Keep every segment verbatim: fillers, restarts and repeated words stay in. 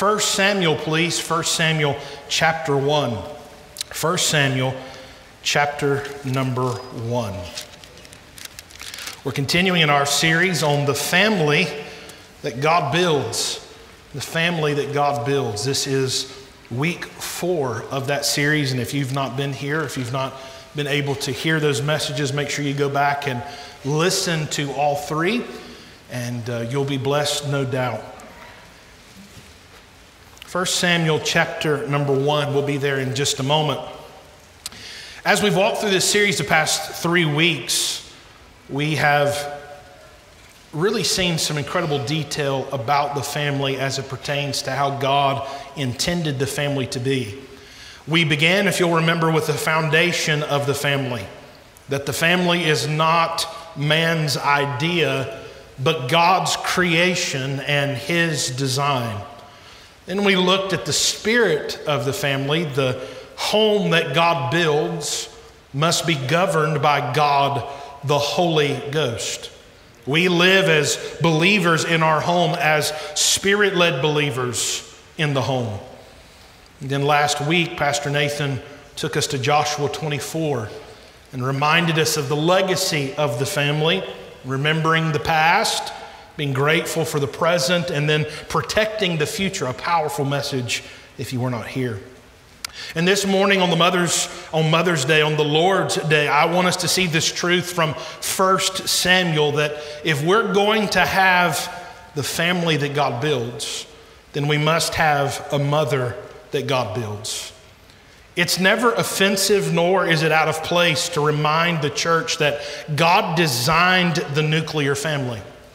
First Samuel, please. First Samuel chapter one. First Samuel chapter number one. We're continuing in our series on the family that God builds. The family that God builds. This is week four of that series, and if you've not been here, if you've not been able to hear those messages, make sure you go back and listen to all three, and uh, you'll be blessed, no doubt. First Samuel chapter number one, we'll be there in just a moment. As we've walked through this series the past three weeks, we have really seen some incredible detail about the family as it pertains to how God intended the family to be. We began, if you'll remember, with the foundation of the family, that the family is not man's idea, but God's creation and His design. Then we looked at the spirit of the family. The home that God builds must be governed by God, the Holy Ghost. We live as believers in our home, as spirit-led believers in the home. And then last week, Pastor Nathan took us to Joshua twenty-four and reminded us of the legacy of the family, remembering the past, being grateful for the present, and then protecting the future, a powerful message if you were not here. And this morning on the Mother's, on Mother's Day, on the Lord's Day, I want us to see this truth from First Samuel, that if we're going to have the family that God builds, then we must have a mother that God builds. It's never offensive, nor is it out of place to remind the church that God designed the nuclear family.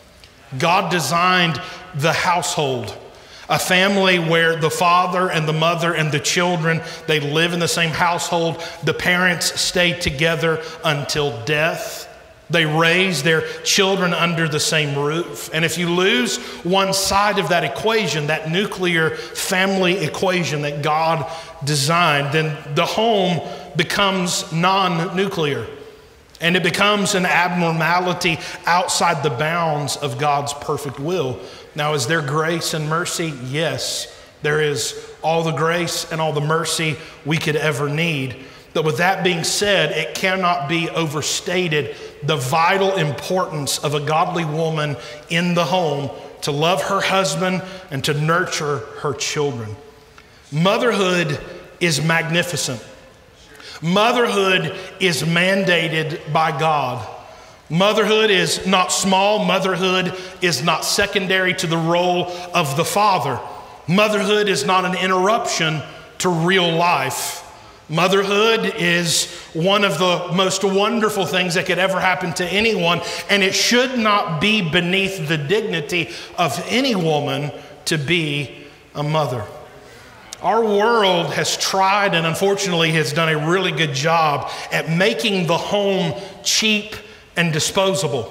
God designed the household, a family where the father and the mother and the children, they live in the same household. The parents stay together until death. They raise their children under the same roof. And if you lose one side of that equation, that nuclear family equation that God designed, then the home becomes non-nuclear. And it becomes an abnormality outside the bounds of God's perfect will. Now, is there grace and mercy? Yes, there is all the grace and all the mercy we could ever need. But with that being said, it cannot be overstated the vital importance of a godly woman in the home to love her husband and to nurture her children. Motherhood is magnificent. Motherhood is mandated by God. Motherhood is not small. Motherhood is not secondary to the role of the father. Motherhood is not an interruption to real life. Motherhood is one of the most wonderful things that could ever happen to anyone, and it should not be beneath the dignity of any woman to be a mother. Our world has tried and unfortunately has done a really good job at making the home cheap and disposable.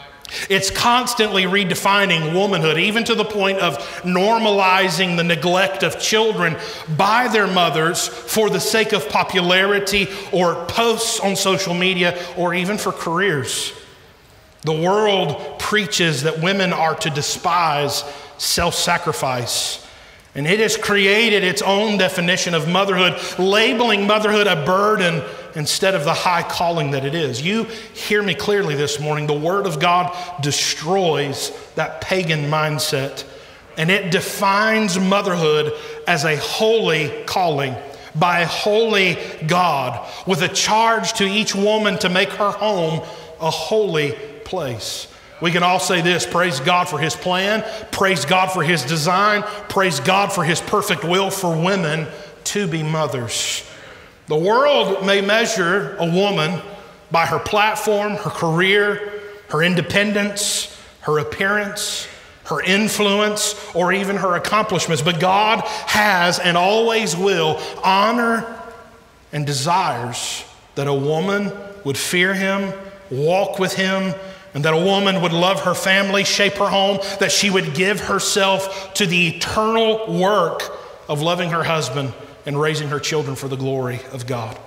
It's constantly redefining womanhood, even to the point of normalizing the neglect of children by their mothers for the sake of popularity or posts on social media or even for careers. The world preaches that women are to despise self-sacrifice. And it has created its own definition of motherhood, labeling motherhood a burden instead of the high calling that it is. You hear me clearly this morning. The Word of God destroys that pagan mindset, and it defines motherhood as a holy calling by a holy God, with a charge to each woman to make her home a holy place. We can all say this: praise God for His plan, praise God for His design, praise God for His perfect will for women to be mothers. The world may measure a woman by her platform, her career, her independence, her appearance, her influence, or even her accomplishments. But God has and always will honor and desires that a woman would fear Him, walk with Him, and that a woman would love her family, shape her home, that she would give herself to the eternal work of loving her husband and raising her children for the glory of God.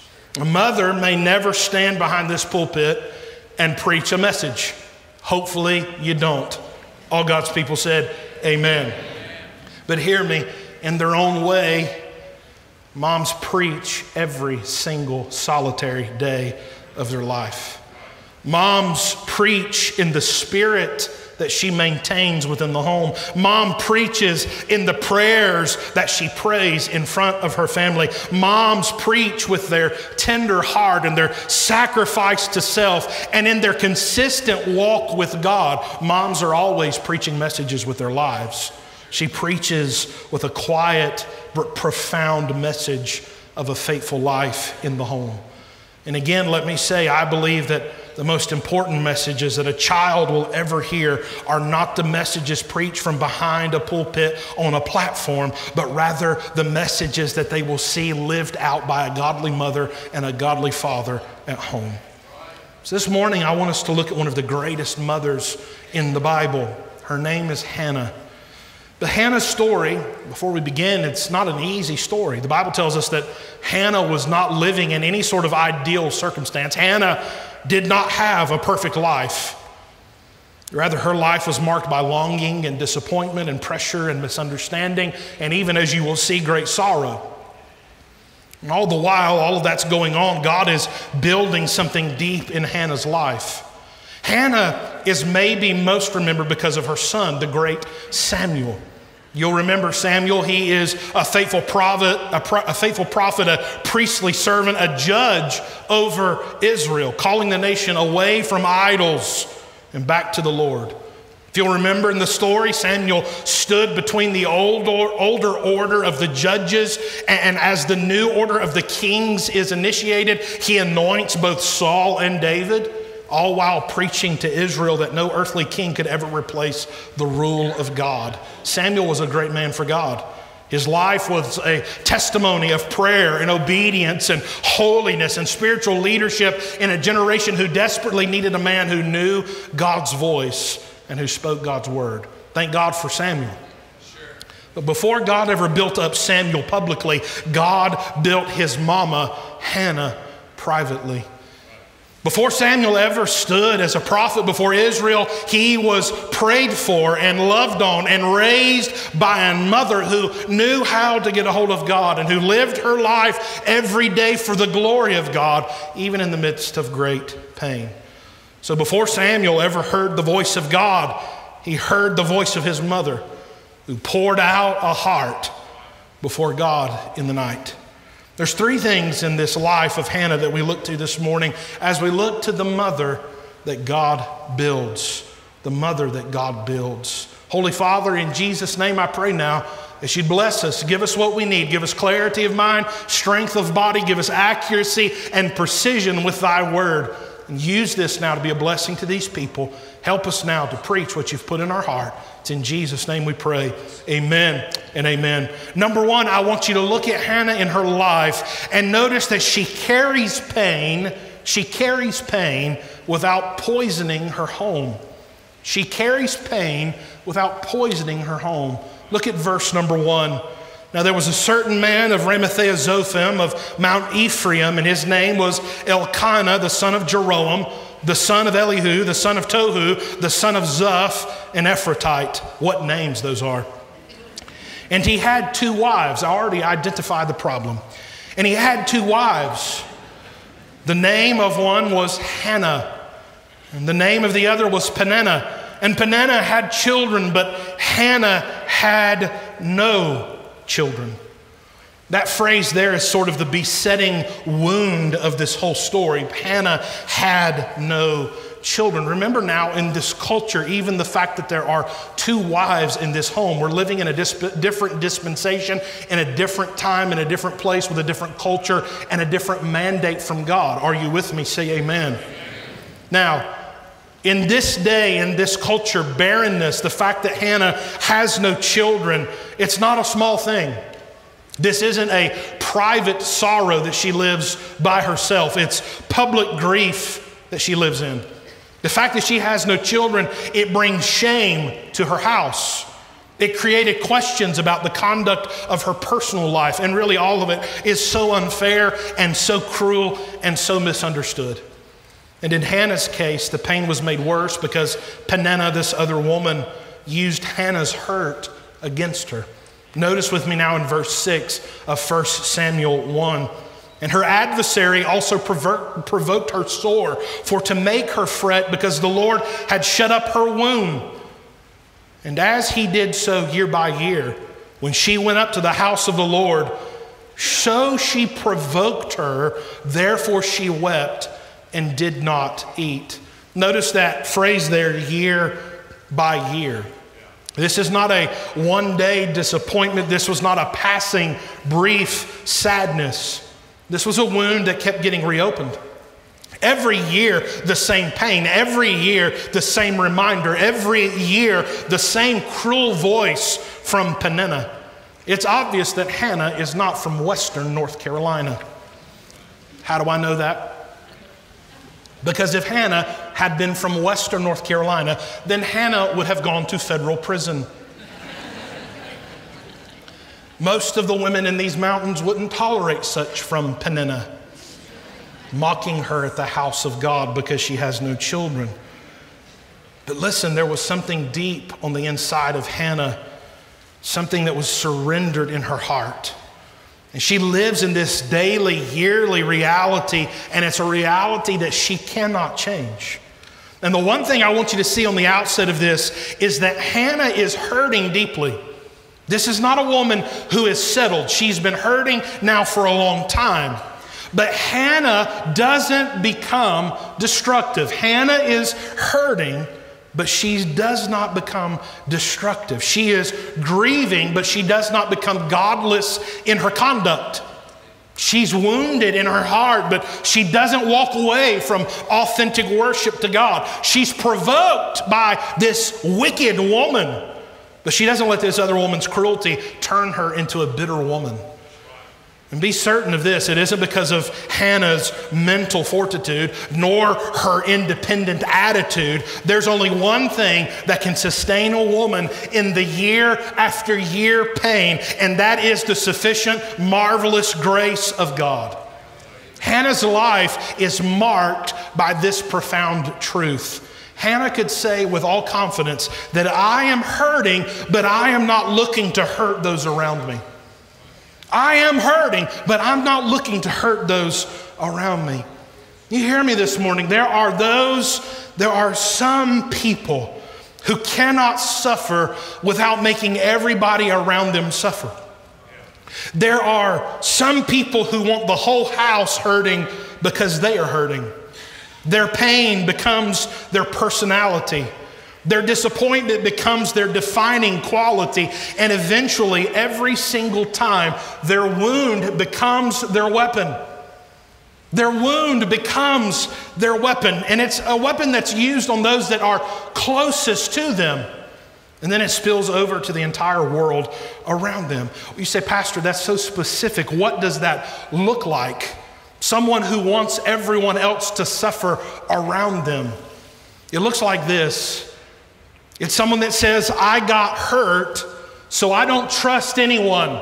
A mother may never stand behind this pulpit and preach a message. Hopefully you don't. All God's people said, amen. But hear me, in their own way, moms preach every single solitary day of their life. Moms preach in the spirit that she maintains within the home. Mom preaches in the prayers that she prays in front of her family. Moms preach with their tender heart and their sacrifice to self, and in their consistent walk with God. Moms are always preaching messages with their lives. She preaches with a quiet but profound message of a faithful life in the home. And again, let me say, I believe that the most important messages that a child will ever hear are not the messages preached from behind a pulpit on a platform, but rather the messages that they will see lived out by a godly mother and a godly father at home. So this morning, I want us to look at one of the greatest mothers in the Bible. Her name is Hannah. The Hannah story, before we begin, it's not an easy story. The Bible tells us that Hannah was not living in any sort of ideal circumstance. Hannah did not have a perfect life. Rather, her life was marked by longing and disappointment and pressure and misunderstanding, and even, as you will see, great sorrow. And all the while, all of that's going on, God is building something deep in Hannah's life. Hannah is maybe most remembered because of her son, the great Samuel. You'll remember Samuel. He is a faithful prophet, a, pro, a faithful prophet, a priestly servant, a judge over Israel, calling the nation away from idols and back to the Lord. If you'll remember in the story, Samuel stood between the old or, older order of the judges, and, and as the new order of the kings is initiated, he anoints both Saul and David, all while preaching to Israel that no earthly king could ever replace the rule of God. Samuel was a great man for God. His life was a testimony of prayer and obedience and holiness and spiritual leadership in a generation who desperately needed a man who knew God's voice and who spoke God's word. Thank God for Samuel. But before God ever built up Samuel publicly, God built his mama, Hannah, privately. Before Samuel ever stood as a prophet before Israel, he was prayed for and loved on and raised by a mother who knew how to get a hold of God and who lived her life every day for the glory of God, even in the midst of great pain. So before Samuel ever heard the voice of God, he heard the voice of his mother, who poured out a heart before God in the night. There's three things in this life of Hannah that we look to this morning as we look to the mother that God builds. The mother that God builds. Holy Father, in Jesus' name I pray now that you'd bless us, give us what we need, give us clarity of mind, strength of body, give us accuracy and precision with thy word. And use this now to be a blessing to these people. Help us now to preach what you've put in our heart. It's in Jesus' name we pray. Amen and amen. Number one, I want you to look at Hannah in her life and notice that she carries pain. She carries pain without poisoning her home. She carries pain without poisoning her home. Look at verse number one. Now there was a certain man of Ramathaim Zophim of Mount Ephraim, and his name was Elkanah, the son of Jeroham, the son of Elihu, the son of Tohu, the son of Zuph, an Ephratite. What names those are. And he had two wives. I already identified the problem. And he had two wives. The name of one was Hannah, and the name of the other was Peninnah. And Peninnah had children, but Hannah had no children. That phrase there is sort of the besetting wound of this whole story. Hannah had no children. Remember now, in this culture, even the fact that there are two wives in this home, we're living in a disp- different dispensation, in a different time, in a different place, with a different culture and a different mandate from God. Are you with me? Say amen. Amen. Now, in this day, in this culture, barrenness, the fact that Hannah has no children, it's not a small thing. This isn't a private sorrow that she lives by herself. It's public grief that she lives in. The fact that she has no children, it brings shame to her house. It created questions about the conduct of her personal life, and really all of it is so unfair and so cruel and so misunderstood. And in Hannah's case, the pain was made worse because Peninnah, this other woman, used Hannah's hurt against her. Notice with me now in verse six of First Samuel one. And her adversary also provo- provoked her sore, for to make her fret, because the Lord had shut up her womb. And as he did so year by year, when she went up to the house of the Lord, so she provoked her, therefore she wept and did not eat. Notice that phrase there, year by year. This is not a one-day disappointment. This was not a passing, brief sadness. This was a wound that kept getting reopened. Every year, the same pain. Every year, the same reminder. Every year, the same cruel voice from Peninnah. It's obvious that Hannah is not from Western North Carolina. How do I know that? Because if Hannah had been from Western North Carolina, then Hannah would have gone to federal prison. Most of the women in these mountains wouldn't tolerate such from Peninnah, mocking her at the house of God because she has no children. But listen, there was something deep on the inside of Hannah, something that was surrendered in her heart. And she lives in this daily, yearly reality, and it's a reality that she cannot change. And the one thing I want you to see on the outset of this is that Hannah is hurting deeply. This is not a woman who is settled. She's been hurting now for a long time. But Hannah doesn't become destructive. Hannah is hurting, but she does not become destructive. She is grieving, but she does not become godless in her conduct. She's wounded in her heart, but she doesn't walk away from authentic worship to God. She's provoked by this wicked woman, but she doesn't let this other woman's cruelty turn her into a bitter woman. And be certain of this, it isn't because of Hannah's mental fortitude, nor her independent attitude. There's only one thing that can sustain a woman in the year after year pain, and that is the sufficient, marvelous grace of God. Hannah's life is marked by this profound truth. Hannah could say with all confidence that I am hurting, but I am not looking to hurt those around me. I am hurting, but I'm not looking to hurt those around me. You hear me this morning? There are those, there are some people who cannot suffer without making everybody around them suffer. There are some people who want the whole house hurting because they are hurting. Their pain becomes their personality. Their disappointment becomes their defining quality, and eventually, every single time, their wound becomes their weapon. Their wound becomes their weapon, and it's a weapon that's used on those that are closest to them, and then it spills over to the entire world around them. You say, Pastor, that's so specific. What does that look like? Someone who wants everyone else to suffer around them. It looks like this. It's someone that says, I got hurt, so I don't trust anyone.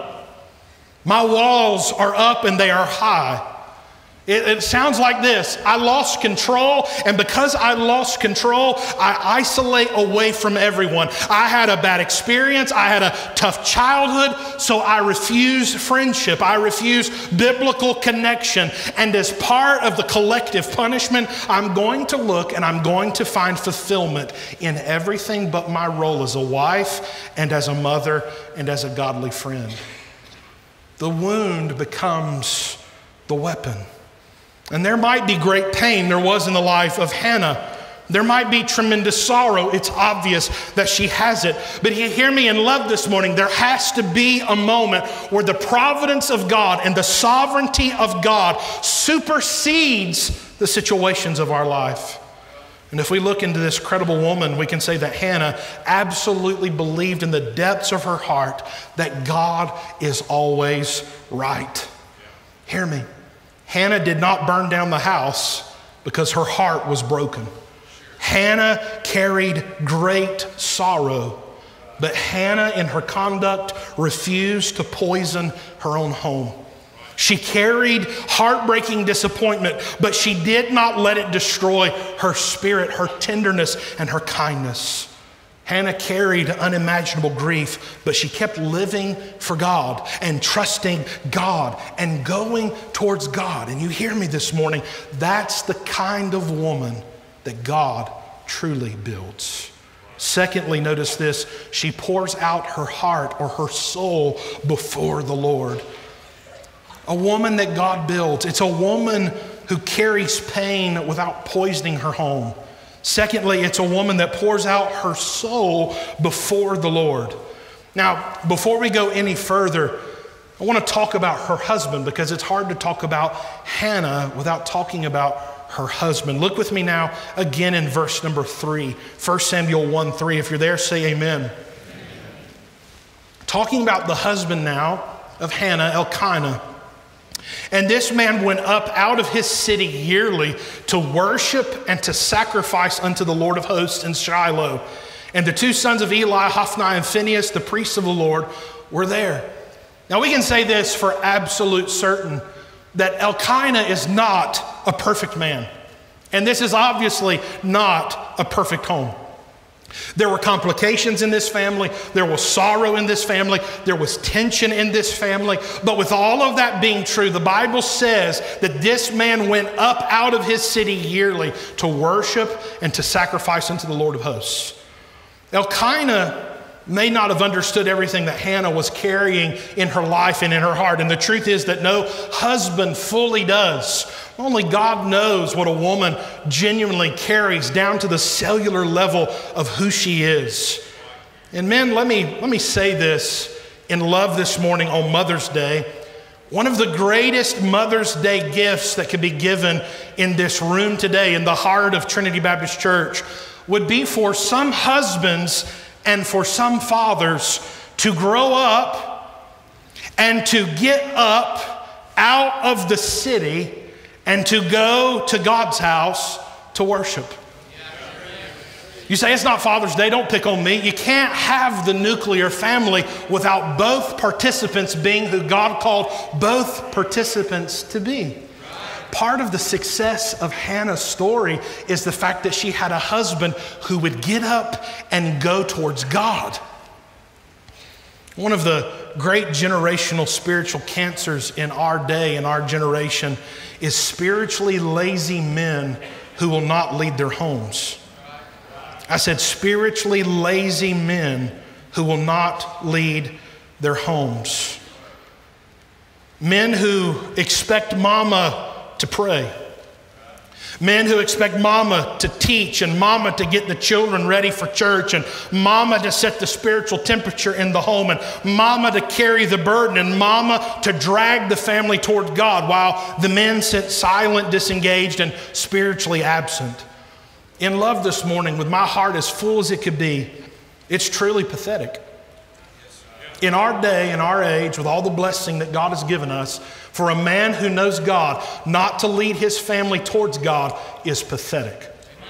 My walls are up and they are high. It, it sounds like this. I lost control, and because I lost control, I isolate away from everyone. I had a bad experience. I had a tough childhood, so I refuse friendship. I refuse biblical connection. And as part of the collective punishment, I'm going to look and I'm going to find fulfillment in everything but my role as a wife and as a mother and as a godly friend. The wound becomes the weapon. And there might be great pain. There was in the life of Hannah. There might be tremendous sorrow. It's obvious that she has it. But you hear me in love this morning. There has to be a moment where the providence of God and the sovereignty of God supersedes the situations of our life. And if we look into this credible woman, we can say that Hannah absolutely believed in the depths of her heart that God is always right. Hear me. Hannah did not burn down the house because her heart was broken. Hannah carried great sorrow, but Hannah in her conduct refused to poison her own home. She carried heartbreaking disappointment, but she did not let it destroy her spirit, her tenderness, and her kindness. Hannah carried unimaginable grief, but she kept living for God and trusting God and going towards God. And you hear me this morning, that's the kind of woman that God truly builds. Secondly, notice this, she pours out her heart or her soul before the Lord. A woman that God builds, it's a woman who carries pain without poisoning her home. Secondly, it's a woman that pours out her soul before the Lord. Now, before we go any further, I want to talk about her husband because it's hard to talk about Hannah without talking about her husband. Look with me now again in verse number three, First Samuel one three. If you're there, say amen. Amen. Talking about the husband now of Hannah, Elkanah. And this man went up out of his city yearly to worship and to sacrifice unto the Lord of hosts in Shiloh. And the two sons of Eli, Hophni and Phinehas, the priests of the Lord, were there. Now we can say this for absolute certain, that Elkanah is not a perfect man. And this is obviously not a perfect home. There were complications in this family. There was sorrow in this family. There was tension in this family. But with all of that being true, the Bible says that this man went up out of his city yearly to worship and to sacrifice unto the Lord of hosts. Elkanah may not have understood everything that Hannah was carrying in her life and in her heart. And the truth is that no husband fully does. Only God knows what a woman genuinely carries down to the cellular level of who she is. And men, let me, let me say this in love this morning on Mother's Day. One of the greatest Mother's Day gifts that could be given in this room today, in the heart of Trinity Baptist Church, would be for some husbands and for some fathers to grow up and to get up out of the city and to go to God's house to worship. You say, it's not Father's Day, don't pick on me. You can't have the nuclear family without both participants being who God called both participants to be. Part of the success of Hannah's story is the fact that she had a husband who would get up and go towards God. One of the great generational spiritual cancers in our day, in our generation, is spiritually lazy men who will not lead their homes. I said spiritually lazy men who will not lead their homes. Men who expect mama to pray. Men who expect mama to teach and mama to get the children ready for church and mama to set the spiritual temperature in the home and mama to carry the burden and mama to drag the family toward God while the men sit silent, disengaged, and spiritually absent. In love this morning, with my heart as full as it could be, it's truly pathetic. In our day, in our age, with all the blessing that God has given us, for a man who knows God not to lead his family towards God is pathetic.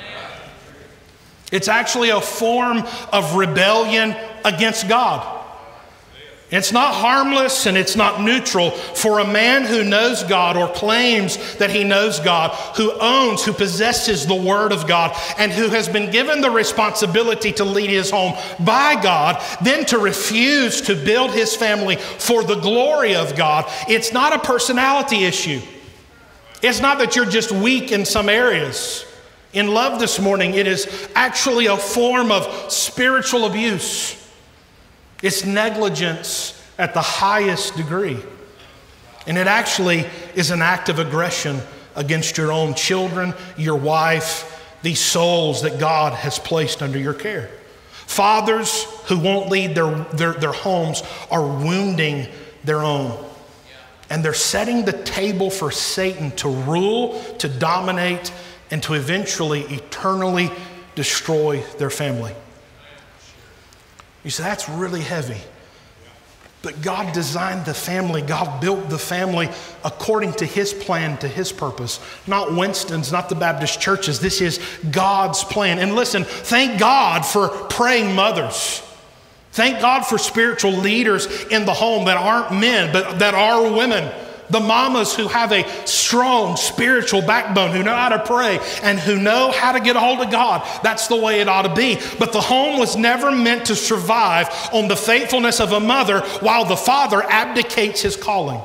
It's actually a form of rebellion against God. It's not harmless and it's not neutral for a man who knows God or claims that he knows God, who owns, who possesses the Word of God, and who has been given the responsibility to lead his home by God, then to refuse to build his family for the glory of God. It's not a personality issue. It's not that you're just weak in some areas. In love this morning, it is actually a form of spiritual abuse. It's negligence at the highest degree. And it actually is an act of aggression against your own children, your wife, these souls that God has placed under your care. Fathers who won't lead their, their, their homes are wounding their own. And they're setting the table for Satan to rule, to dominate, and to eventually eternally destroy their family. You say, that's really heavy. But God designed the family. God built the family according to his plan, to his purpose. Not Winston's, not the Baptist churches. This is God's plan. And listen, thank God for praying mothers. Thank God for spiritual leaders in the home that aren't men, but that are women, The mamas who have a strong spiritual backbone, who know how to pray and who know how to get a hold of God. That's the way it ought to be. But the home was never meant to survive on the faithfulness of a mother while the father abdicates his calling.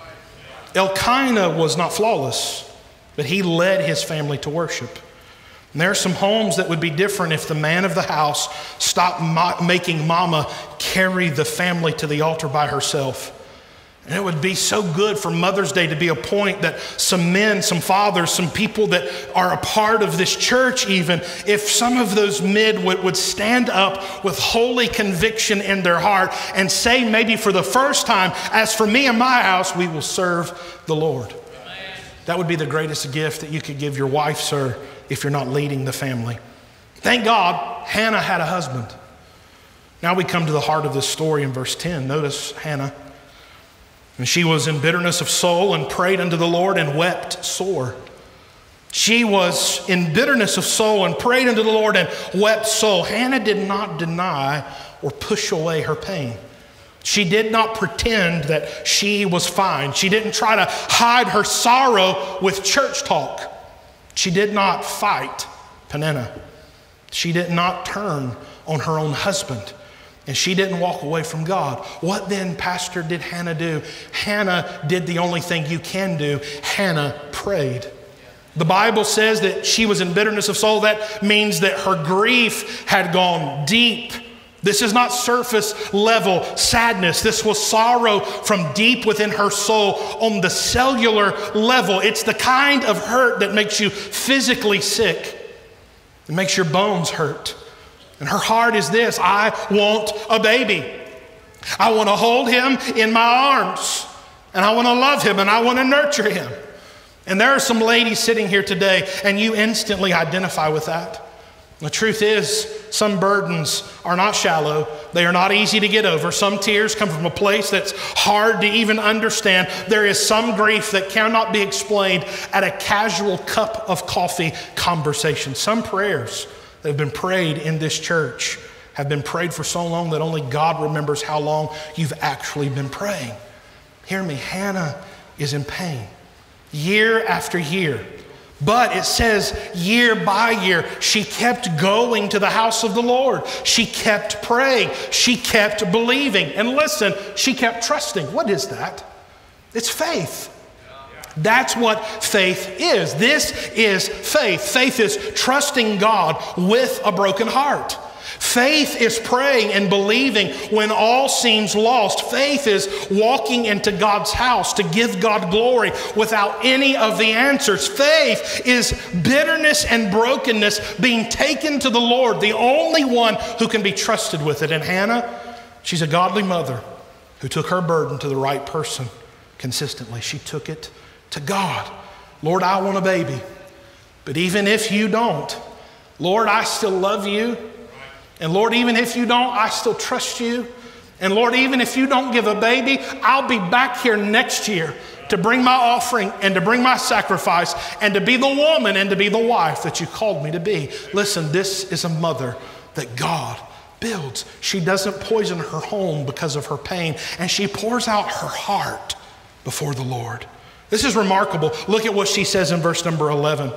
Elkanah was not flawless, but he led his family to worship. And there are some homes that would be different if the man of the house stopped mo- making mama carry the family to the altar by herself. And it would be so good for Mother's Day to be a point that some men, some fathers, some people that are a part of this church even, if some of those men would, would stand up with holy conviction in their heart and say maybe for the first time, as for me and my house, we will serve the Lord. Amen. That would be the greatest gift that you could give your wife, sir, if you're not leading the family. Thank God, Hannah had a husband. Now we come to the heart of this story in verse ten. Notice Hannah. And she was in bitterness of soul and prayed unto the Lord and wept sore. She was in bitterness of soul and prayed unto the Lord and wept sore. Hannah did not deny or push away her pain. She did not pretend that she was fine. She didn't try to hide her sorrow with church talk. She did not fight Peninnah. She did not turn on her own husband. And she didn't walk away from God. What then, Pastor, did Hannah do? Hannah did the only thing you can do. Hannah prayed. The Bible says that she was in bitterness of soul. That means that her grief had gone deep. This is not surface level sadness. This was sorrow from deep within her soul on the cellular level. It's the kind of hurt that makes you physically sick. It makes your bones hurt. And her heart is this: I want a baby. I want to hold him in my arms. And I want to love him and I want to nurture him. And there are some ladies sitting here today and you instantly identify with that. The truth is, some burdens are not shallow. They are not easy to get over. Some tears come from a place that's hard to even understand. There is some grief that cannot be explained at a casual cup of coffee conversation. Some prayers that have been prayed in this church have been prayed for so long that only God remembers how long you've actually been praying. Hear me, Hannah is in pain year after year. But it says year by year, she kept going to the house of the Lord. She kept praying. She kept believing. And listen, she kept trusting. What is that? It's faith. That's what faith is. This is faith. Faith is trusting God with a broken heart. Faith is praying and believing when all seems lost. Faith is walking into God's house to give God glory without any of the answers. Faith is bitterness and brokenness being taken to the Lord, the only one who can be trusted with it. And Hannah, she's a godly mother who took her burden to the right person consistently. She took it to God. Lord, I want a baby. But even if you don't, Lord, I still love you. And Lord, even if you don't, I still trust you. And Lord, even if you don't give a baby, I'll be back here next year to bring my offering and to bring my sacrifice and to be the woman and to be the wife that you called me to be. Listen, this is a mother that God builds. She doesn't poison her home because of her pain, and she pours out her heart before the Lord. This is remarkable. Look at what she says in verse number eleven.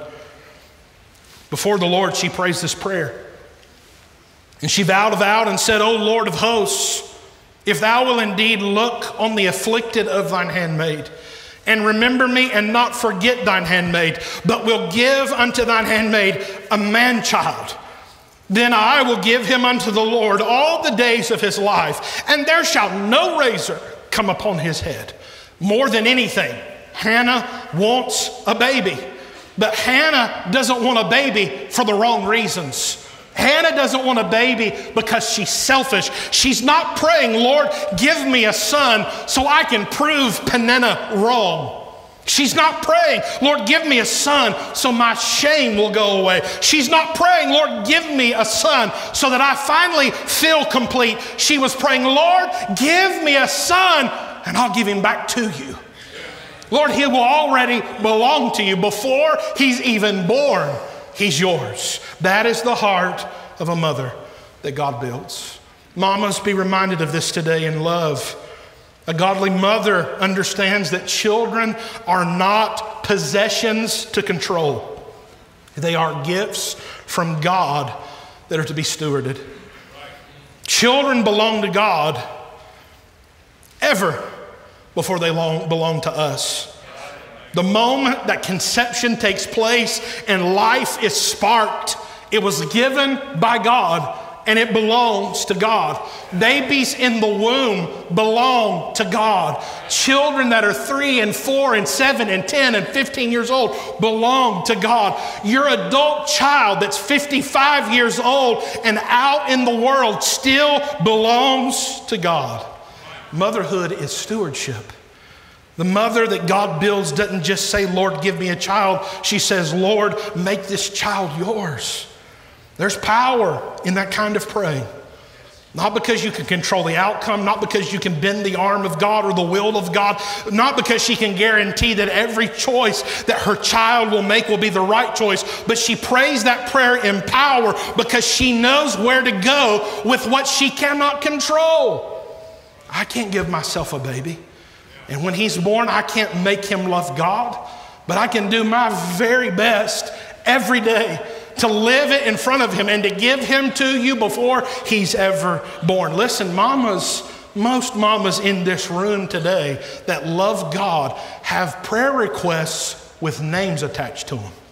Before the Lord, she prays this prayer. And she vowed a vow and said, O Lord of hosts, if thou will indeed look on the afflicted of thine handmaid, and remember me and not forget thine handmaid, but will give unto thine handmaid a man-child, then I will give him unto the Lord all the days of his life, and there shall no razor come upon his head. More than anything, Hannah wants a baby. But Hannah doesn't want a baby for the wrong reasons. Hannah doesn't want a baby because she's selfish. She's not praying, Lord, give me a son so I can prove Peninnah wrong. She's not praying, Lord, give me a son so my shame will go away. She's not praying, Lord, give me a son so that I finally feel complete. She was praying, Lord, give me a son and I'll give him back to you. Lord, he will already belong to you before he's even born. He's yours. That is the heart of a mother that God builds. Mamas, be reminded of this today in love. A godly mother understands that children are not possessions to control. They are gifts from God that are to be stewarded. Children belong to God ever before they long, belong to us. The moment that conception takes place and life is sparked, it was given by God and it belongs to God. Babies in the womb belong to God. Children that are three and four and seven and ten and fifteen years old belong to God. Your adult child that's fifty-five years old and out in the world still belongs to God. Motherhood is stewardship. The mother that God builds doesn't just say, Lord, give me a child. She says, Lord, make this child yours. There's power in that kind of praying. Not because you can control the outcome, not because you can bend the arm of God or the will of God, not because she can guarantee that every choice that her child will make will be the right choice, but she prays that prayer in power because she knows where to go with what she cannot control. I can't give myself a baby. And when he's born, I can't make him love God, but I can do my very best every day to live it in front of him and to give him to you before he's ever born. Listen, mamas, most mamas in this room today that love God have prayer requests with names attached to them.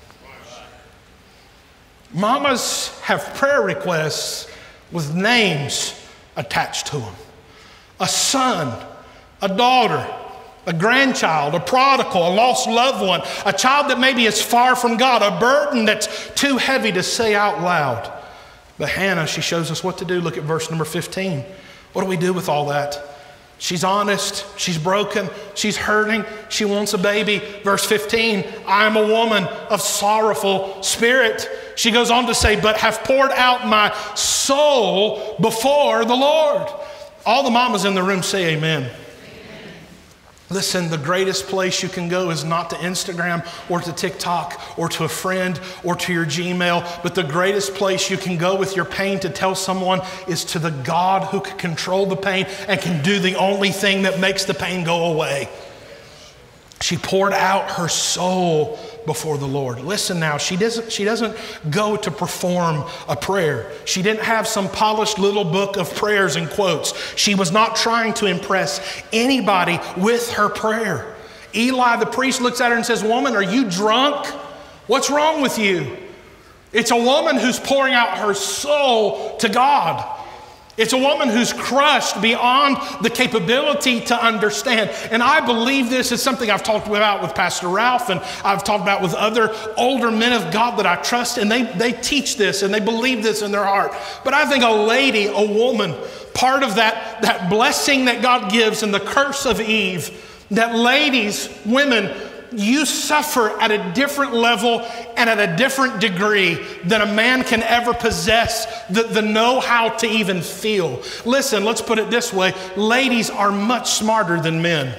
Mamas have prayer requests with names attached to them. A son, a daughter, a grandchild, a prodigal, a lost loved one, a child that maybe is far from God, a burden that's too heavy to say out loud. But Hannah, she shows us what to do. Look at verse number fifteen. What do we do with all that? She's honest, she's broken, she's hurting, she wants a baby. Verse fifteen, I am a woman of sorrowful spirit. She goes on to say, but have poured out my soul before the Lord. All the mamas in the room say amen. Listen, the greatest place you can go is not to Instagram or to TikTok or to a friend or to your Gmail, but the greatest place you can go with your pain to tell someone is to the God who can control the pain and can do the only thing that makes the pain go away. She poured out her soul before the Lord. Listen now, she doesn't, she doesn't go to perform a prayer. She didn't have some polished little book of prayers and quotes. She was not trying to impress anybody with her prayer. Eli, the priest, looks at her and says, woman, are you drunk? What's wrong with you? It's a woman who's pouring out her soul to God. It's a woman who's crushed beyond the capability to understand. And I believe this is something I've talked about with Pastor Ralph, and I've talked about with other older men of God that I trust, and they, they teach this and they believe this in their heart. But I think a lady, a woman, part of that, that blessing that God gives and the curse of Eve, that ladies, women, you suffer at a different level and at a different degree than a man can ever possess the, the know-how to even feel. Listen, let's put it this way. Ladies are much smarter than men.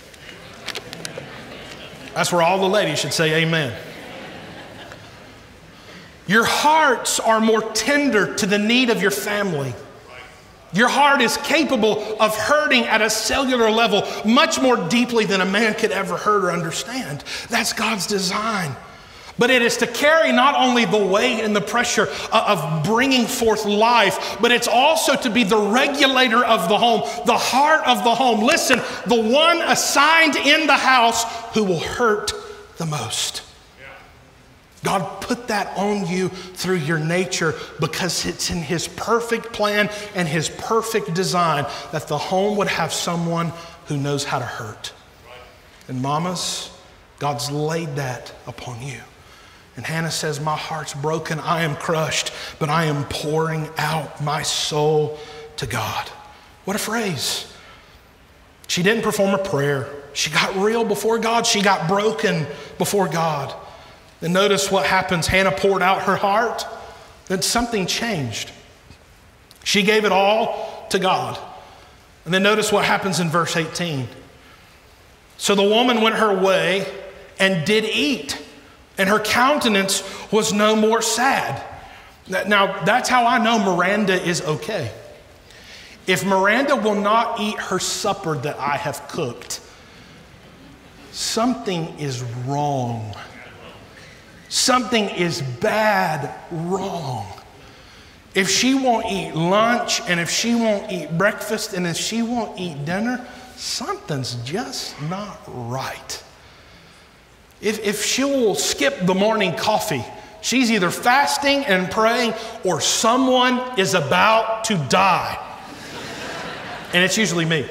That's where all the ladies should say amen. Your hearts are more tender to the need of your family. Your heart is capable of hurting at a cellular level much more deeply than a man could ever hurt or understand. That's God's design. But it is to carry not only the weight and the pressure of bringing forth life, but it's also to be the regulator of the home, the heart of the home. Listen, the one assigned in the house who will hurt the most. God put that on you through your nature because it's in his perfect plan and his perfect design that the home would have someone who knows how to hurt. And mamas, God's laid that upon you. And Hannah says, my heart's broken, I am crushed, but I am pouring out my soul to God. What a phrase. She didn't perform a prayer. She got real before God. She got broken before God. And notice what happens. Hannah poured out her heart. Then something changed. She gave it all to God. And then notice what happens in verse eighteen. So the woman went her way and did eat, and her countenance was no more sad. Now, that's how I know Miranda is okay. If Miranda will not eat her supper that I have cooked, something is wrong. Something is bad wrong. If she won't eat lunch, and if she won't eat breakfast, and if she won't eat dinner, something's just not right. If, if she will skip the morning coffee, she's either fasting and praying, or someone is about to die. And it's usually me.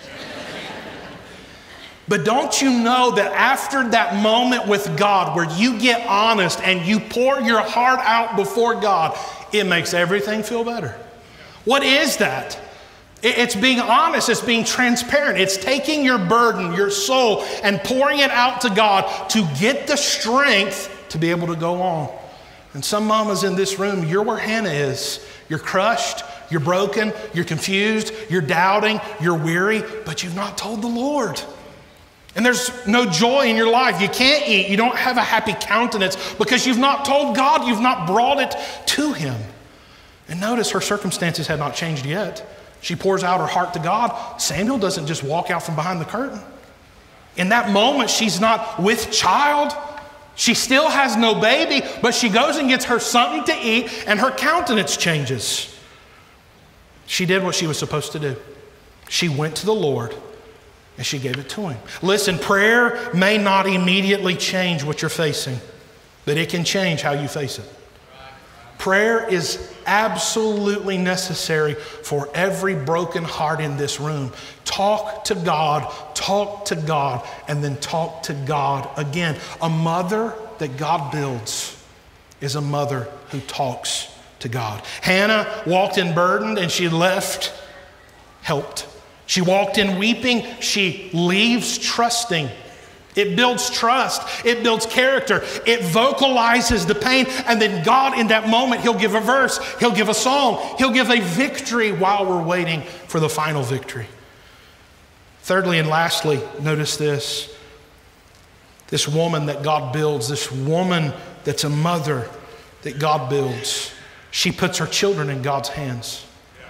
But don't you know that after that moment with God where you get honest and you pour your heart out before God, it makes everything feel better? What is that? It's being honest. It's being transparent. It's taking your burden, your soul, and pouring it out to God to get the strength to be able to go on. And some mamas in this room, you're where Hannah is. You're crushed. You're broken. You're confused. You're doubting. You're weary, but you've not told the Lord. And there's no joy in your life. You can't eat. You don't have a happy countenance because you've not told God. You've not brought it to Him. And notice her circumstances had not changed yet. She pours out her heart to God. Samuel doesn't just walk out from behind the curtain. In that moment, she's not with child. She still has no baby, but she goes and gets her something to eat, and her countenance changes. She did what she was supposed to do. She went to the Lord, and she gave it to Him. Listen, prayer may not immediately change what you're facing, but it can change how you face it. Prayer is absolutely necessary for every broken heart in this room. Talk to God, talk to God, and then talk to God again. A mother that God builds is a mother who talks to God. Hannah walked in burdened and she left helped. She walked in weeping, she leaves trusting. It builds trust. It builds character. It vocalizes the pain. And then God, in that moment, He'll give a verse. He'll give a song. He'll give a victory while we're waiting for the final victory. Thirdly and lastly, notice this. This woman that God builds, this woman that's a mother that God builds, she puts her children in God's hands.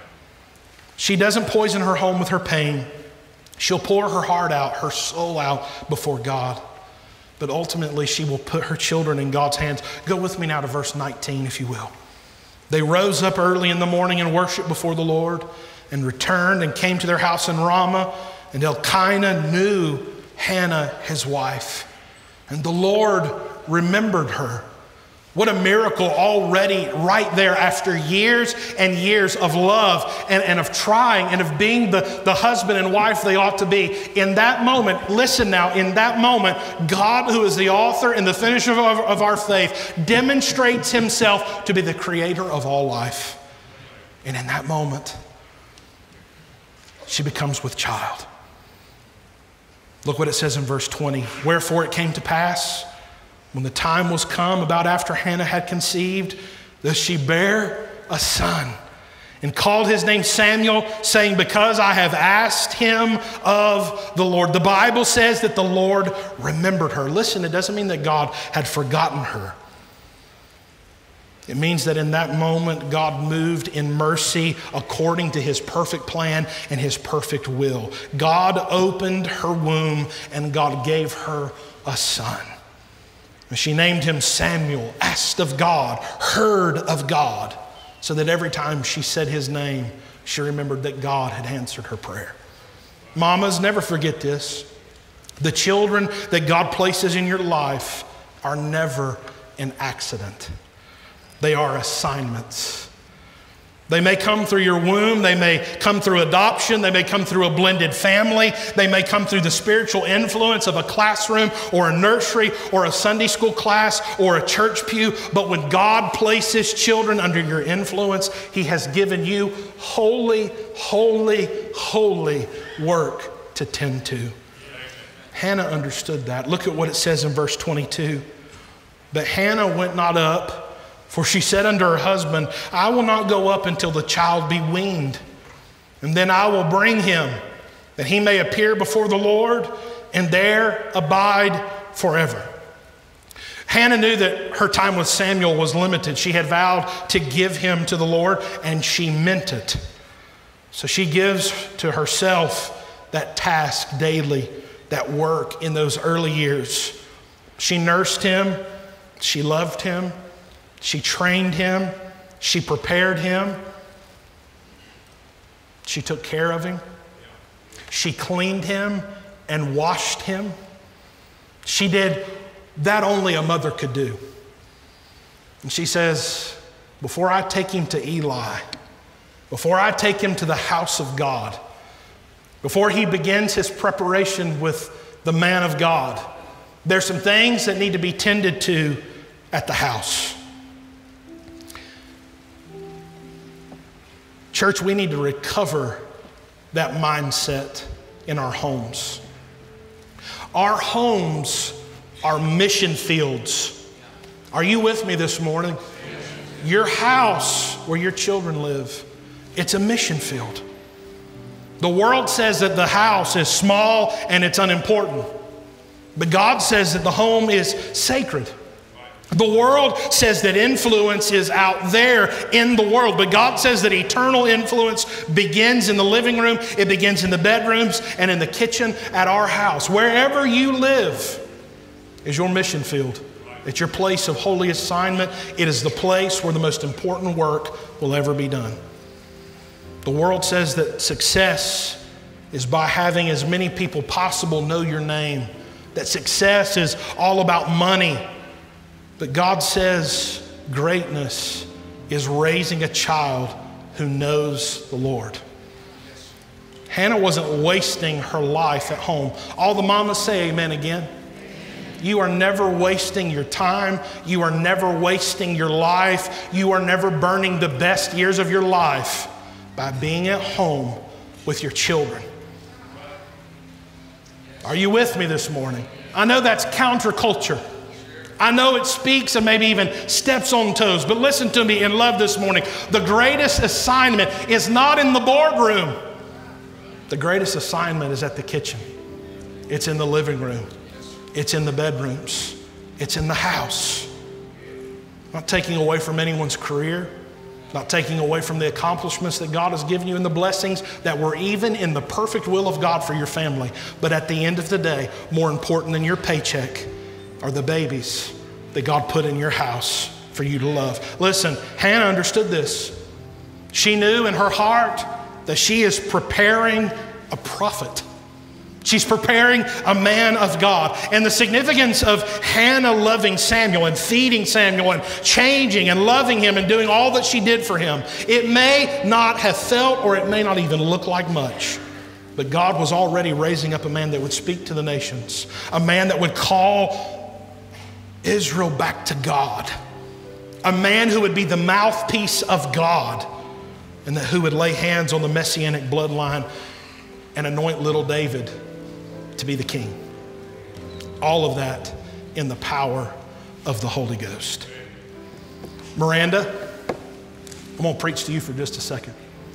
She doesn't poison her home with her pain. She'll pour her heart out, her soul out before God. But ultimately, she will put her children in God's hands. Go with me now to verse nineteen, if you will. They rose up early in the morning and worshiped before the Lord and returned and came to their house in Ramah. And Elkanah knew Hannah, his wife. And the Lord remembered her. What a miracle already right there after years and years of love and, and of trying and of being the, the husband and wife they ought to be. In that moment, listen now, in that moment, God, who is the author and the finisher of our, of our faith, demonstrates Himself to be the creator of all life. And in that moment, she becomes with child. Look what it says in verse twenty. Wherefore it came to pass, when the time was come, about after Hannah had conceived, that she bare a son, and called his name Samuel, saying, because I have asked him of the Lord. The Bible says that the Lord remembered her. Listen, it doesn't mean that God had forgotten her. It means that in that moment, God moved in mercy according to His perfect plan and His perfect will. God opened her womb, and God gave her a son. She named him Samuel, asked of God, heard of God, so that every time she said his name, she remembered that God had answered her prayer. Mamas, never forget this. The children that God places in your life are never an accident. They are assignments. They may come through your womb. They may come through adoption. They may come through a blended family. They may come through the spiritual influence of a classroom or a nursery or a Sunday school class or a church pew. But when God places children under your influence, He has given you holy, holy, holy work to tend to. Hannah understood that. Look at what it says in verse twenty-two. But Hannah went not up, for she said unto her husband, I will not go up until the child be weaned, and then I will bring him, that he may appear before the Lord, and there abide forever. Hannah knew that her time with Samuel was limited. She had vowed to give him to the Lord, and she meant it. So she gives to herself that task daily, that work in those early years. She nursed him, she loved him, she trained him, she prepared him, she took care of him, she cleaned him and washed him. She did that only a mother could do. And she says, before I take him to Eli, before I take him to the house of God, before he begins his preparation with the man of God, there's some things that need to be tended to at the house. Church, we need to recover that mindset in our homes. Our homes are mission fields. Are you with me this morning? Your house where your children live, it's a mission field. The world says that the house is small and it's unimportant. But God says that the home is sacred. The world says that influence is out there in the world, but God says that eternal influence begins in the living room, it begins in the bedrooms, and in the kitchen at our house. Wherever you live is your mission field. It's your place of holy assignment. It is the place where the most important work will ever be done. The world says that success is by having as many people possible know your name, that success is all about money. But God says greatness is raising a child who knows the Lord. Hannah wasn't wasting her life at home. All the mamas say amen again. You are never wasting your time. You are never wasting your life. You are never burning the best years of your life by being at home with your children. Are you with me this morning? I know that's counterculture. I know it speaks and maybe even steps on toes, but listen to me in love this morning. The greatest assignment is not in the boardroom. The greatest assignment is at the kitchen. It's in the living room. It's in the bedrooms. It's in the house. Not taking away from anyone's career, not taking away from the accomplishments that God has given you and the blessings that were even in the perfect will of God for your family. But at the end of the day, more important than your paycheck are the babies that God put in your house for you to love. Listen, Hannah understood this. She knew in her heart that she is preparing a prophet. She's preparing a man of God. And the significance of Hannah loving Samuel and feeding Samuel and changing and loving him and doing all that she did for him, it may not have felt or it may not even look like much. But God was already raising up a man that would speak to the nations, a man that would call Israel back to God, a man who would be the mouthpiece of God, and that who would lay hands on the messianic bloodline and anoint little David to be the king. All of that in the power of the Holy Ghost. Miranda, I'm going to preach to you for just a second.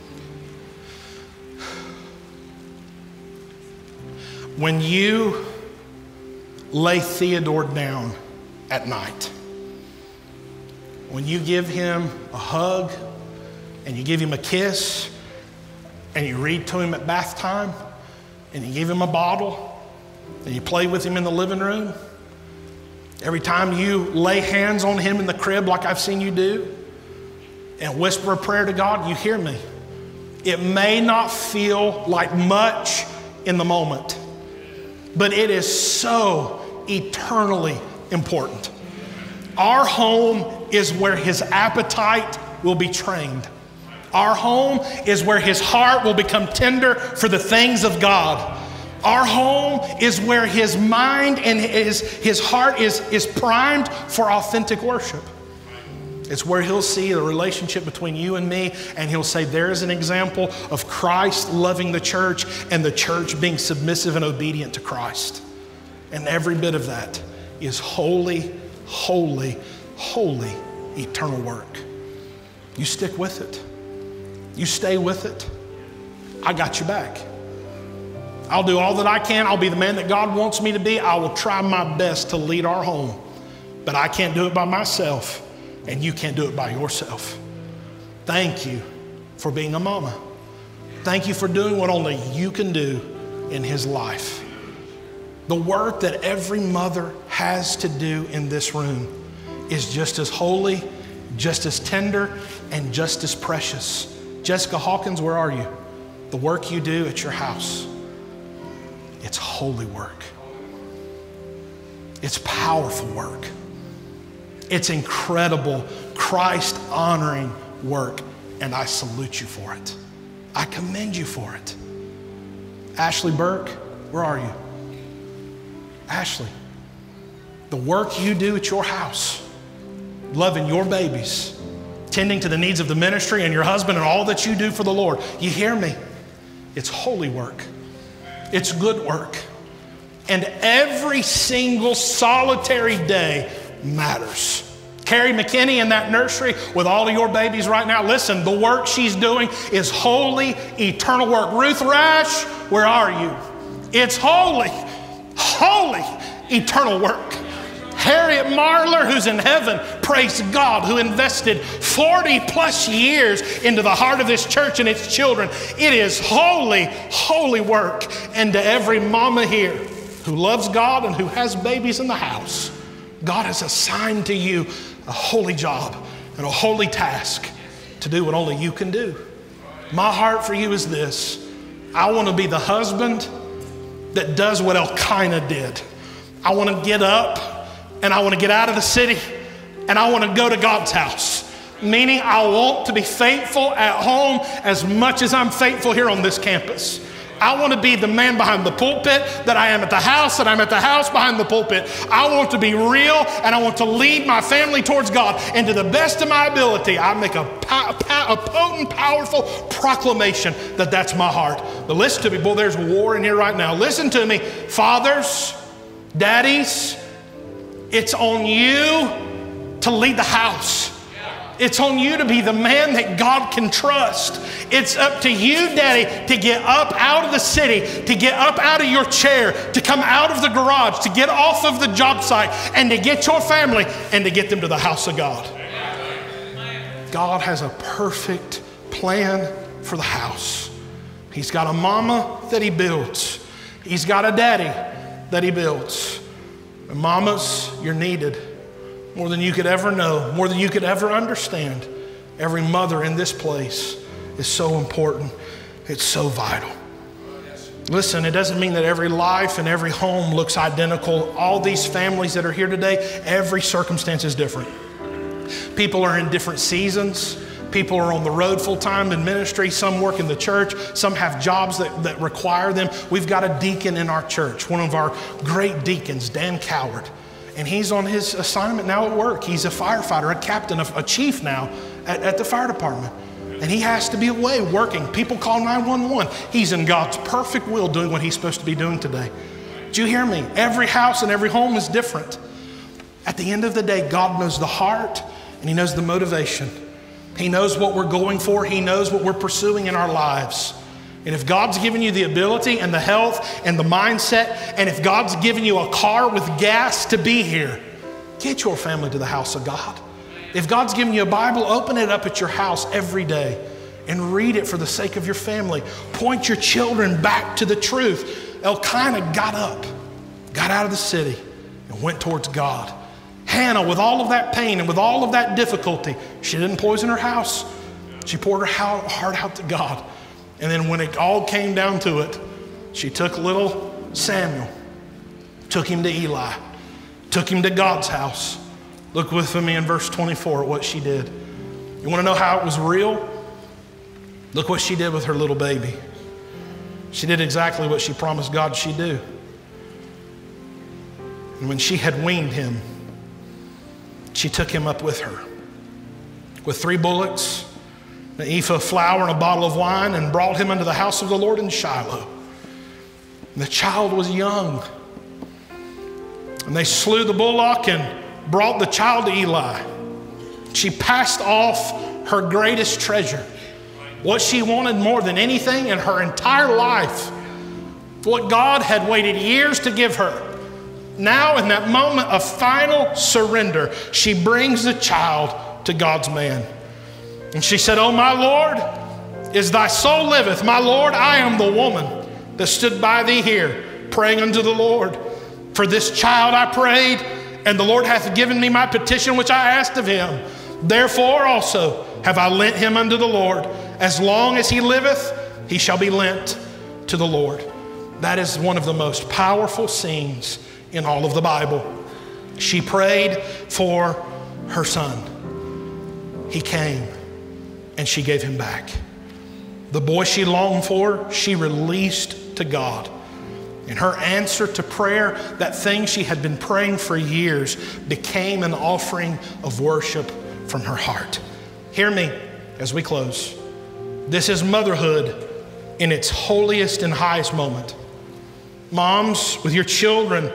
When you lay Theodore down at night, when you give him a hug and you give him a kiss and you read to him at bath time and you give him a bottle and you play with him in the living room, every time you lay hands on him in the crib like I've seen you do and whisper a prayer to God, you hear me. It may not feel like much in the moment, but it is so eternally important. Our home is where his appetite will be trained. Our home is where his heart will become tender for the things of God. Our home is where his mind and his, his heart is, is primed for authentic worship. It's where he'll see the relationship between you and me, and he'll say, there is an example of Christ loving the church and the church being submissive and obedient to Christ. And every bit of that is holy, holy, holy, eternal work. You stick with it. You stay with it. I got your back. I'll do all that I can. I'll be the man that God wants me to be. I will try my best to lead our home. But I can't do it by myself, and you can't do it by yourself. Thank you for being a mama. Thank you for doing what only you can do in his life. The work that every mother has to do in this room is just as holy, just as tender, and just as precious. Jessica Hawkins, where are you? The work you do at your house, it's holy work. It's powerful work. It's incredible, Christ-honoring work, and I salute you for it. I commend you for it. Ashley Burke, where are you? Ashley, the work you do at your house, loving your babies, tending to the needs of the ministry and your husband and all that you do for the Lord. You hear me? It's holy work. It's good work. And every single solitary day matters. Carrie McKinney in that nursery with all of your babies right now, listen, the work she's doing is holy, eternal work. Ruth Rash, where are you? It's holy, holy, eternal work. Harriet Marler, who's in heaven, praise God, who invested forty plus years into the heart of this church and its children. It is holy, holy work. And to every mama here who loves God and who has babies in the house, God has assigned to you a holy job and a holy task to do what only you can do. My heart for you is this. I want to be the husband that does what Elkanah did. I want to get up and I want to get out of the city and I want to go to God's house. Meaning I want to be faithful at home as much as I'm faithful here on this campus. I want to be the man behind the pulpit that I am at the house, that I'm at the house behind the pulpit. I want to be real and I want to lead my family towards God. And to the best of my ability, I make a, po- a potent, powerful proclamation that that's my heart. But listen to me, boy, there's war in here right now. Listen to me, fathers, daddies, it's on you to lead the house. It's on you to be the man that God can trust. It's up to you, Daddy, to get up out of the city, to get up out of your chair, to come out of the garage, to get off of the job site, and to get your family and to get them to the house of God. God has a perfect plan for the house. He's got a mama that he builds. He's got a daddy that he builds. And mamas, you're needed. More than you could ever know, more than you could ever understand. Every mother in this place is so important. It's so vital. Listen, it doesn't mean that every life and every home looks identical. All these families that are here today, every circumstance is different. People are in different seasons. People are on the road full time in ministry. Some work in the church. Some have jobs that, that require them. We've got a deacon in our church, one of our great deacons, Dan Coward. And he's on his assignment now at work. He's a firefighter, a captain, a, a chief now at, at the fire department. And he has to be away working. People call nine one one. He's in God's perfect will doing what he's supposed to be doing today. Do you hear me? Every house and every home is different. At the end of the day, God knows the heart and he knows the motivation. He knows what we're going for. He knows what we're pursuing in our lives. And if God's given you the ability and the health and the mindset, and if God's given you a car with gas to be here, get your family to the house of God. If God's given you a Bible, open it up at your house every day and read it for the sake of your family. Point your children back to the truth. Elkanah got up, got out of the city, and went towards God. Hannah, with all of that pain and with all of that difficulty, she didn't poison her house. She poured her heart out to God. And then when it all came down to it, she took little Samuel, took him to Eli, took him to God's house. Look with me in verse twenty-four at what she did. You want to know how it was real? Look what she did with her little baby. She did exactly what she promised God she'd do. And when she had weaned him, she took him up with her with three bullocks, an ephah of flour and a bottle of wine, and brought him into the house of the Lord in Shiloh. And the child was young. And they slew the bullock and brought the child to Eli. She passed off her greatest treasure, what she wanted more than anything in her entire life, what God had waited years to give her. Now, in that moment of final surrender, she brings the child to God's man. And she said, "Oh, my Lord, As thy soul liveth, my Lord, I am the woman that stood by thee here, praying unto the Lord. For this child I prayed, and the Lord hath given me my petition which I asked of him. Therefore also have I lent him unto the Lord. As long as he liveth, he shall be lent to the Lord. That is one of the most powerful scenes in all of the Bible. She prayed for her son. He came, and she gave him back. The boy she longed for, she released to God. And her answer to prayer, that thing she had been praying for years, became an offering of worship from her heart. Hear me as we close. This is motherhood in its holiest and highest moment. Moms, with your children,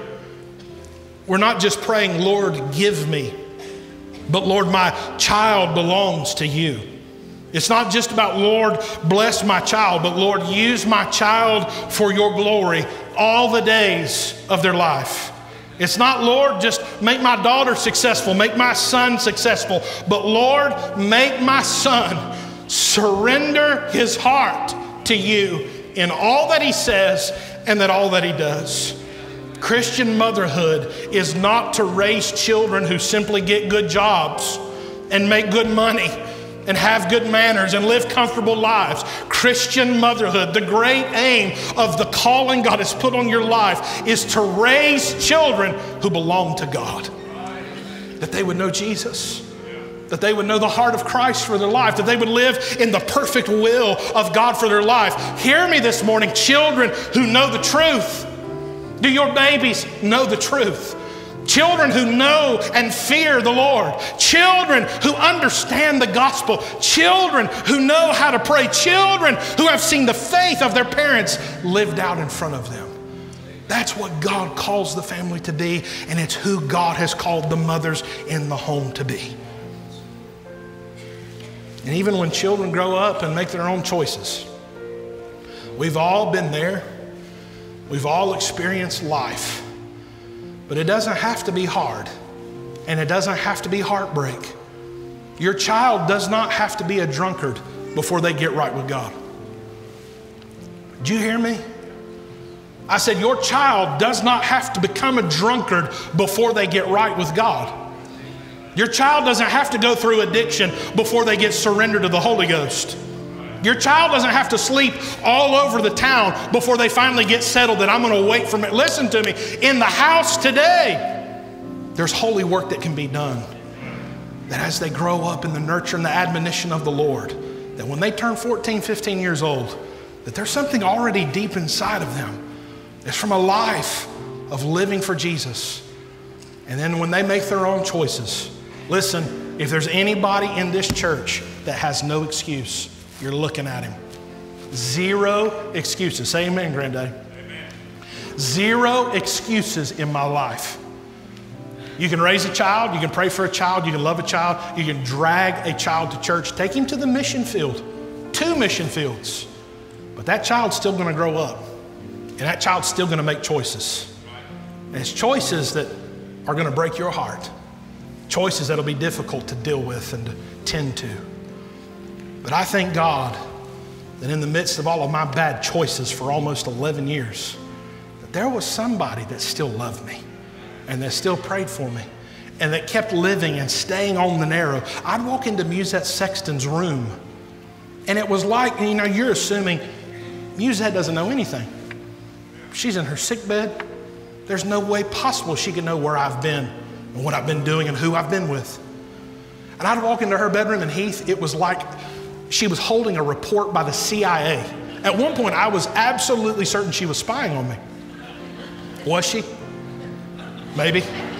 we're not just praying, Lord, give me, but Lord, my child belongs to you. It's not just about, Lord, bless my child, but Lord, use my child for your glory all the days of their life. It's not, Lord, just make my daughter successful, make my son successful, but Lord, make my son surrender his heart to you in all that he says and that all that he does. Christian motherhood is not to raise children who simply get good jobs and make good money and have good manners and live comfortable lives. Christian motherhood, the great aim of the calling God has put on your life, is to raise children who belong to God. That they would know Jesus, that they would know the heart of Christ for their life, that they would live in the perfect will of God for their life. Hear me this morning, children who know the truth. Do your babies know the truth? Children who know and fear the Lord. Children who understand the gospel. Children who know how to pray. Children who have seen the faith of their parents lived out in front of them. That's what God calls the family to be, and it's who God has called the mothers in the home to be. And even when children grow up and make their own choices, we've all been there. We've all experienced life. But it doesn't have to be hard, and it doesn't have to be heartbreak. Your child does not have to be a drunkard before they get right with God. Did you hear me? I said your child does not have to become a drunkard before they get right with God. Your child doesn't have to go through addiction before they get surrendered to the Holy Ghost. Your child doesn't have to sleep all over the town before they finally get settled that I'm going to wait for me. Listen to me. In the house today, there's holy work that can be done. That as they grow up in the nurture and the admonition of the Lord, that when they turn fourteen, fifteen years old, that there's something already deep inside of them. It's from a life of living for Jesus. And then when they make their own choices, listen, if there's anybody in this church that has no excuse, you're looking at him. Zero excuses. Say amen, Granddaddy. Amen. Zero excuses in my life. You can raise a child, you can pray for a child, you can love a child, you can drag a child to church, take him to the mission field, two mission fields. But that child's still going to grow up, and that child's still going to make choices. And it's choices that are going to break your heart, choices that'll be difficult to deal with and to tend to. But I thank God that in the midst of all of my bad choices for almost eleven years, that there was somebody that still loved me and that still prayed for me and that kept living and staying on the narrow. I'd walk into Musette Sexton's room, and it was like, you know, you're assuming Musette doesn't know anything. She's in her sick bed. There's no way possible she can know where I've been and what I've been doing and who I've been with. And I'd walk into her bedroom, and Heath, it was like she was holding a report by the C I A. At one point, I was absolutely certain she was spying on me. Was she? Maybe.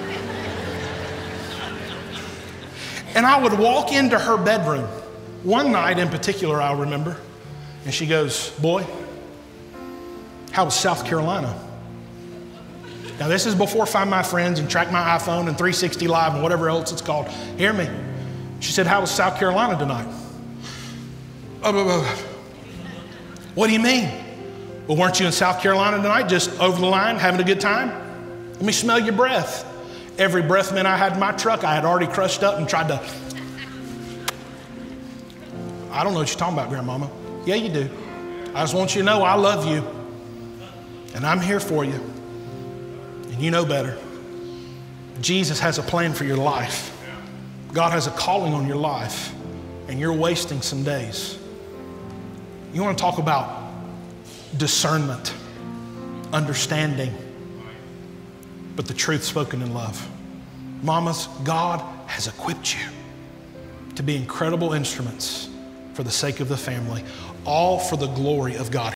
And I would walk into her bedroom. One night in particular, I'll remember. And she goes, boy, how was South Carolina? Now, this is before Find My Friends and Track My iPhone and three sixty Live and whatever else it's called. Hear me. She said, how was South Carolina tonight? What do you mean? Well, weren't you in South Carolina tonight, just over the line, having a good time? Let me smell your breath. Every breath mint I had in my truck, I had already crushed up and tried to. I don't know what you're talking about, Grandmama. Yeah, you do. I just want you to know I love you. And I'm here for you. And you know better. Jesus has a plan for your life. God has a calling on your life. And you're wasting some days. You want to talk about discernment, understanding, but the truth spoken in love. Mamas, God has equipped you to be incredible instruments for the sake of the family, all for the glory of God.